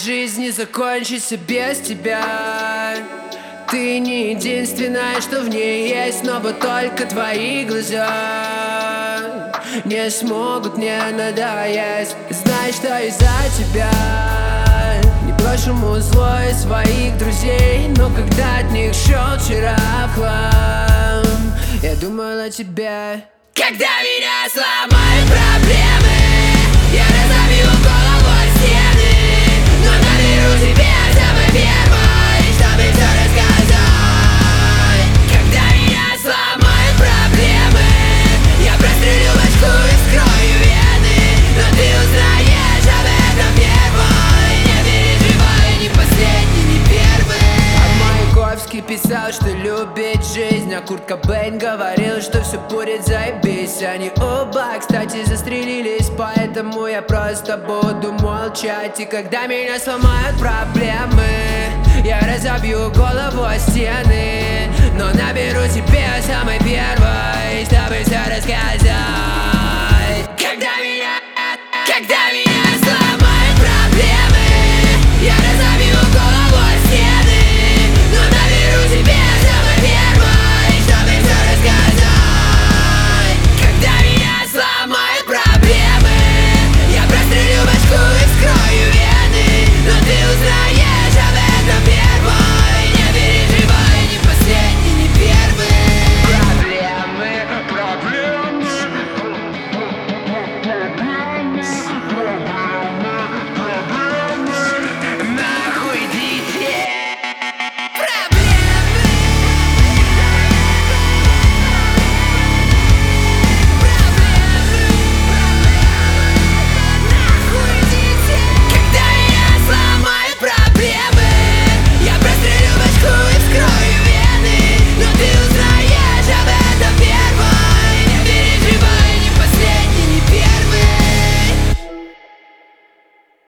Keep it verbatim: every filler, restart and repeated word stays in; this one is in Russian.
жизнь не закончится без тебя. Ты не единственная, что в ней есть, но вот только твои глаза не смогут мне надоесть. Знай, что из-за тебя не брошу злой своих друзей, но когда от них шел вчера в хлам, я думал о тебе. Когда меня сломают проблемы, я разобью голову о стены, но наберу тебя самой первой, чтобы все рассказать. Когда меня сломают проблемы, я прострелю башку и скрою вены, но ты узнаешь об этом первой. Не переживай, не последний, не первый. А Маяковский писал, что любит жизнь, а Курт Кобейн говорил, что все будет заебись. Они оба, кстати, застрелились, поэтому я просто буду молчать. И когда меня сломают проблемы, я разобью голову о стены, но наберу тебя самой первой, чтобы все рассказать.